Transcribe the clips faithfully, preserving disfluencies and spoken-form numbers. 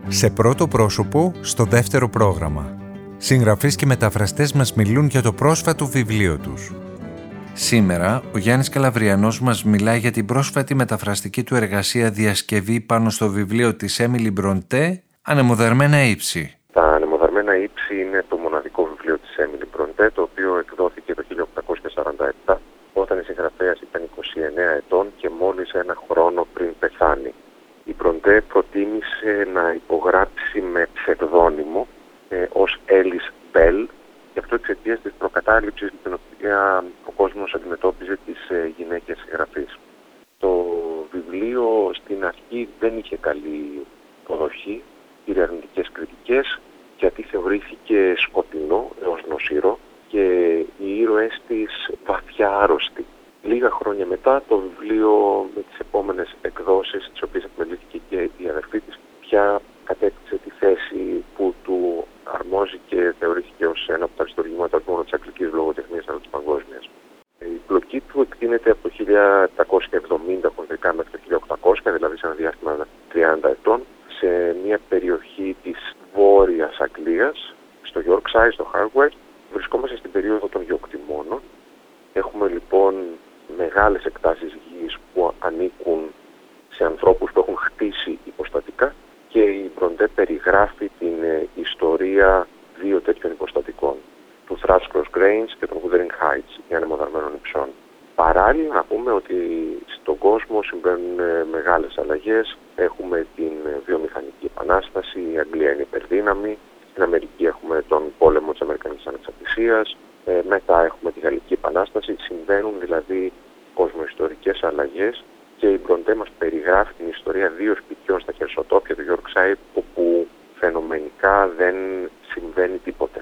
Σε πρώτο πρόσωπο, στο δεύτερο πρόγραμμα. Συγγραφείς και μεταφραστές μας μιλούν για το πρόσφατο βιβλίο τους. Σήμερα, ο Γιάννης Καλαβριανός μας μιλάει για την πρόσφατη μεταφραστική του εργασία διασκευή πάνω στο βιβλίο της Έμιλι Μπροντέ, «Ανεμοδαρμένα ύψη». Τα «Ανεμοδαρμένα ύψη» είναι το μοναδικό βιβλίο της Έμιλι Μπροντέ, το οποίο εκδόθηκε το χίλια οκτακόσια σαράντα επτά, όταν η συγγραφέας ήταν είκοσι εννέα ετών και μόλις ένα χρόνο πριν πεθάνει. Η Μπροντέ προτίμησε να υπογράψει με ψευδόνυμο ε, ως Έλλης Μπέλ, και αυτό εξαιτίας της προκατάληψης με την οποία ο κόσμος αντιμετώπιζε τις ε, γυναίκες συγγραφείς. Το βιβλίο στην αρχή δεν είχε καλή υποδοχή, πήρε αρνητικές κριτικές, γιατί θεωρήθηκε σκοτεινό έως νοσηρό και οι ήρωες της βαθιά άρρωστοι. Λίγα χρόνια μετά το βιβλίο με τις επόμενες εκδόσεις, τις οποίες επιμελήθηκε και η αδερφή της, πια κατέκτησε τη θέση που του αρμόζει και θεωρήθηκε ως ένα από τα αριστουργήματα του μόνο της αγγλικής λογοτεχνίας αλλά της παγκόσμιας. Η πλοκή του εκτείνεται από το χίλια επτακόσια εβδομήντα χοντρικά μέχρι το χίλια οκτακόσια, δηλαδή σε ένα διάστημα τριάντα ετών, σε μια περιοχή της βόρειας Αγγλίας, στο Yorkshire, στο Harwell. Βρισκόμαστε στην περίοδο των γεωκτημόνων. Έχουμε λοιπόν μεγάλες εκτάσεις γης που ανήκουν σε ανθρώπους που έχουν χτίσει υποστατικά και η Μπροντέ περιγράφει την ε, ιστορία δύο τέτοιων υποστατικών, του Thrushcross Grange και των Wuthering Heights, οι ανεμοδαρμένων υψών. Παράλληλα να πούμε ότι στον κόσμο συμβαίνουν ε, μεγάλες αλλαγές. Έχουμε την ε, βιομηχανική επανάσταση, η Αγγλία είναι υπερδύναμη, στην Αμερική έχουμε τον πόλεμο της Αμερικανικής Ανεξαρτησίας, ε, μετά έχουμε τη Γαλλική Επανάσταση, συμβαίνουν δηλαδή κοσμοϊστορικές αλλαγές και η Μπροντέ μας περιγράφει την ιστορία δύο σπιτιών στα χερσοτόπια του Yorkshire όπου φαινομενικά δεν συμβαίνει τίποτε.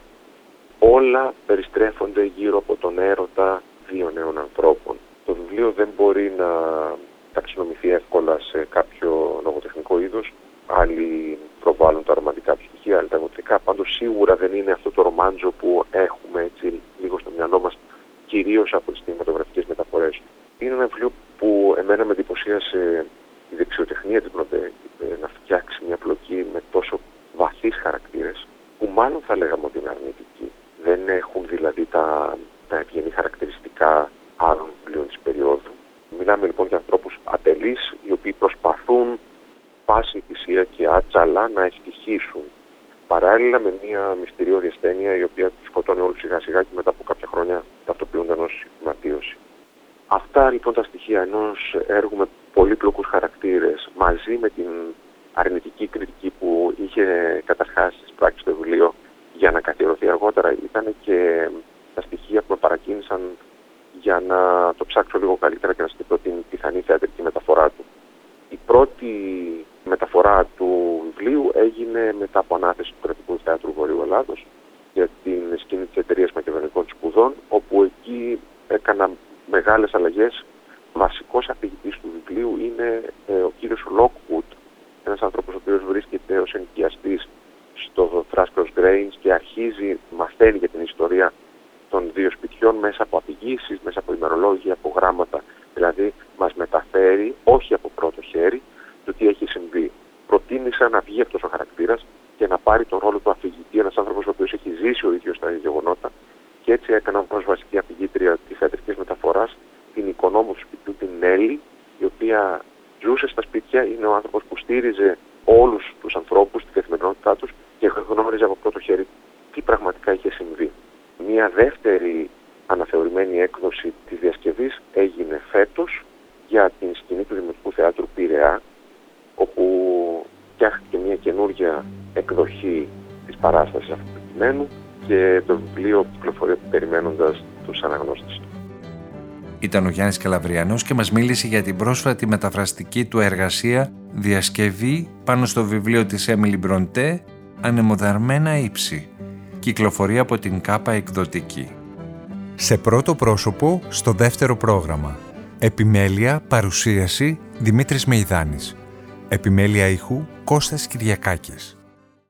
Όλα περιστρέφονται γύρω από τον έρωτα δύο νέων ανθρώπων. Το βιβλίο δεν μπορεί να ταξινομηθεί εύκολα σε κάποιο λογοτεχνικό είδος. Άλλοι προβάλλουν τα ρομαντικά στοιχεία, άλλοι τα γοτθικά. Πάντως σίγουρα δεν είναι αυτό το ρομάντζο που έχουμε έτσι λίγο στο μυαλό μας, κυρίως από τις κινηματογραφικές μεταφορές. Είναι ένα βιβλίο που εμένα με εντυπωσίασε η δεξιοτεχνία της Μπροντέ, να φτιάξει μια πλοκή με τόσο βαθύς χαρακτήρες, που μάλλον θα λέγαμε ότι είναι αρνητικοί. Δεν έχουν δηλαδή τα, τα ευγενή χαρακτηριστικά άλλων βιβλίων της περίοδου. Μιλάμε λοιπόν για ανθρώπους ατελείς, οι οποίοι προσπαθούν πάση θυσία και άτσαλα να ευτυχήσουν. Παράλληλα με μια μυστηριώδη ασθένεια η οποία τους σκοτώνει όλους σιγά σιγά και μετά από κάποια χρόνια ταυτοποιούνταν ως θυματίωση. Αυτά λοιπόν τα στοιχεία ενός έργου με πολύπλοκους χαρακτήρες, μαζί με την αρνητική κριτική που είχε κατασχάσει στις πράξεις στο βιβλίο για να καθιερωθεί αργότερα, ήταν και τα στοιχεία που με παρακίνησαν για να το ψάξω λίγο καλύτερα και να σκεφτώ την πιθανή θεατρική μεταφορά του. Η πρώτη μεταφορά του βιβλίου έγινε μετά από ανάθεση του Κρατικού Θεάτρου Βορείου Ελλάδος για την σκηνή της Εταιρείας Μακεδονικών Σπουδών, όπου εκεί έκανα μεγάλες αλλαγές. Βασικός αφηγητής του βιβλίου είναι ε, ο κύριος Lockwood, ένας άνθρωπος ο οποίος βρίσκεται ως ενοικιαστής στο Thrushcross Grange και αρχίζει, μαθαίνει για την ιστορία των δύο σπιτιών μέσα από αφηγήσεις, μέσα από ημερολόγια, από γράμματα. Δηλαδή μας μεταφέρει, όχι από πρώτο χέρι, το τι έχει συμβεί. Προτίμησα να βγει αυτός ο χαρακτήρας και να πάρει τον ρόλο του αφηγητή, ένας άνθρωπος ο οποίος έχει ζήσει ο ίδιος τα γεγονότα, και έτσι έκανα ως βασική αφηγήτρια της θεατρικής μεταφοράς την οικονόμου του σπιτιού, την Νέλη, η οποία ζούσε στα σπίτια, είναι ο άνθρωπος που στήριζε όλους τους ανθρώπους στην καθημερινότητά τους και γνώριζε από πρώτο χέρι τι πραγματικά είχε συμβεί. Μια δεύτερη αναθεωρημένη έκδοση της διασκευής έγινε φέτος για την σκηνή του Δημοτικού Θεάτρου Πειραιά, όπου φτιάχτηκε μια καινούργια εκδοχή της παράστασης αυτού του κειμένου και το βιβλίο κυκλοφορεί περιμένοντας τους αναγνώστες. Ήταν ο Γιάννης Καλαβριανός και μας μίλησε για την πρόσφατη μεταφραστική του εργασία διασκευή πάνω στο βιβλίο της Έμιλι Μπροντέ, «Ανεμοδαρμένα ύψη». Κυκλοφορεί από την Κάπα Εκδοτική. Σε πρώτο πρόσωπο, στο δεύτερο πρόγραμμα. Επιμέλεια, παρουσίαση, Δημήτρης Μεϊδάνης. Επιμέλεια ήχου, Κώστας Κυριακάκης.